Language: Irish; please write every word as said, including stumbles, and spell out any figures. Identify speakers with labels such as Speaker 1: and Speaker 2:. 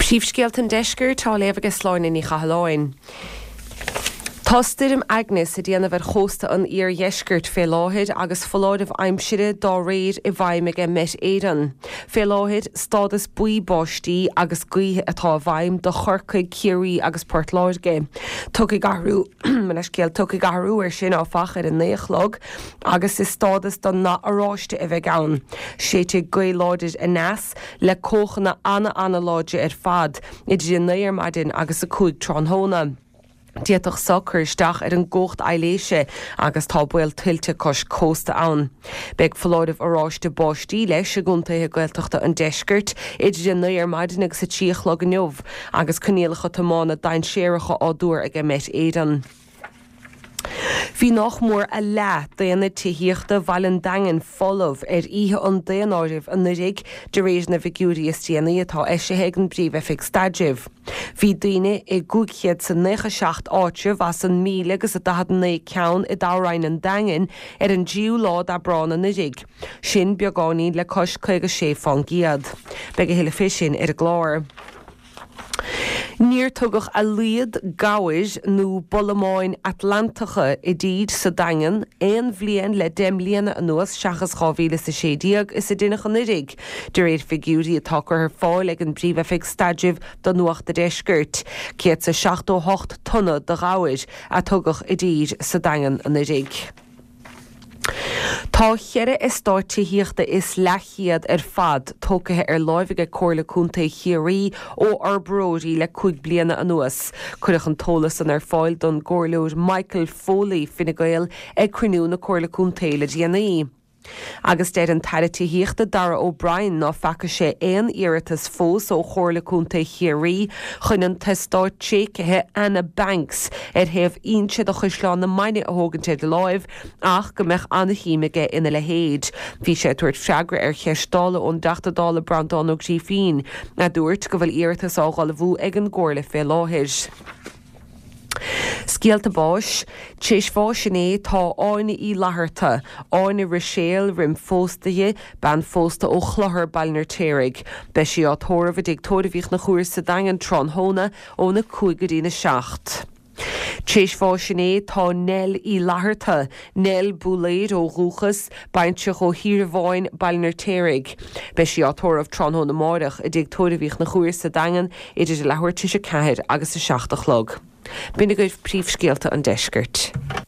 Speaker 1: Príomhscéalt an deisceir tá léamh agus sláin in í chathláin. Tástair am Agnes a dhéanamh ar chósta an ír dheiscirt fé láthid agus foláidh aimsire dá réir i bhaimige met éan. Fé láthid stádas buí báistí agus gaothe atá bhaim do chorcaig ciarí agus Portláidge. Tugadh garú manas céal tugadh garú ar sin á fachar an néochlog agus is stádas don na aráiste a bheith ann. Séite gaoláidir in neas le cóchanna anna anna láide ar fad idir an néar maidin agus a cúig tronhóna. Dietach soccer isteach ar an ggócht eiléise agus tá buil tuilte cos cósta ann. Beg foláidh aráiste báistí leis a gúntaithe gailteachta an deiscirt idir an néar maidin agus sa tíochlog an neomh agus conéalacha tamána dain séireacha á dúr ag met éan. Bhí nach mór a le déana tííochta bhailan dagan folamh ar ihe an déanáirih an nurig de rééis na bhigúí istíanaí atá eisithe an bríomh fix stadibh. Bhí daoine i gúchiad san necha seacht áitir was an míle agus a dahad na ceann i dáráin an dagan ar an díú lád a brán an nurig. Sin beagáí le cos chuige sé fan giad. Beg a héile fi sin ar a gláir. Níor tugach a liad gáis nó bolamáin Atlantacha i ddíd sa dagan éon bhliain le dem líana an nuas seachas chábhíle sa sédíag is a duine an nurig. De réir figúrí atá ar fáil ag an bríomh fix stadibh don nuachta deiscirt. Céad sa seacht ó hocht tunna de gáis a tugach i ddíd sa dagan an nurig. Tá cheire is stáitííochta is lechiad ar fad tócathe ar láimhige cóirla cúnta chiarí ó arbróí le chuig bliana an nuas. Cuireach an tólas an ar fáil don gcomhlúir Michael Foley Fine Gael ag cruinniú na cóirla cúnta le déanaí. Agus déir an tairíochta Dara O'Brien ná fecha sé éon iiritas fós ó chóirla cúnta chiarí chun an testáid tséicithe Anna Banks ar thaobh onse do chuisleán na maine a thógann de láimh ach go mbeadh anna híimiige ina le héad. Bhí sé tuairt freagra ar cheistála ón deachtadála brandánóg tí fin na dúirt go bhfuil iiritas ágáil bhú ag an gcóirla fé láthir. Scialta báis, téis fáisina tá áine í láthairta, áine riséal rim fóstaige ban fósta ó chluthar bailnar téirigh. Be sí á tóramh ag tóirimhíoch na chúir sa dagan tronhóna ó na cúigeí na seacht. Téis fáisina tá nel í láthairta, nel búléad ó rúchas baintseach ó hirbháin bailnar téirigh. Be sí á tóramh tronhóna máireach ag tóirimhíoch na chúir sa dagan idir de lehairte se ceithir agus sa seachtach log. Bína goibh príomhscéalta an deiscirt.